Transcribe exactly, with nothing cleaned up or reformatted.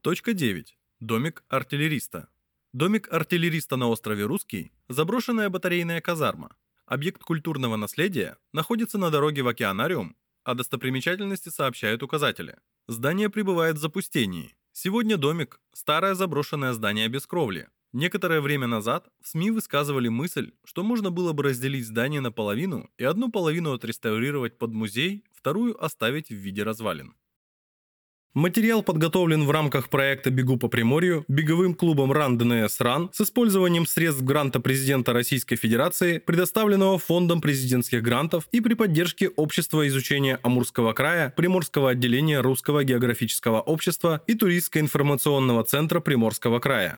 Точка девять. Домик артиллериста. Домик артиллериста на острове Русский – заброшенная батарейная казарма. Объект культурного наследия находится на дороге в океанариум, а достопримечательности сообщают указатели. Здание пребывает в запустении. Сегодня домик – старое заброшенное здание без кровли. Некоторое время назад в СМИ высказывали мысль, что можно было бы разделить здание наполовину и одну половину отреставрировать под музей, вторую оставить в виде развалин. Материал подготовлен в рамках проекта «Бегу по Приморью» беговым клубом Run ди эн эс Run с использованием средств гранта президента Российской Федерации, предоставленного Фондом президентских грантов и при поддержке Общества изучения Амурского края, Приморского отделения Русского географического общества и Туристско-информационного центра Приморского края.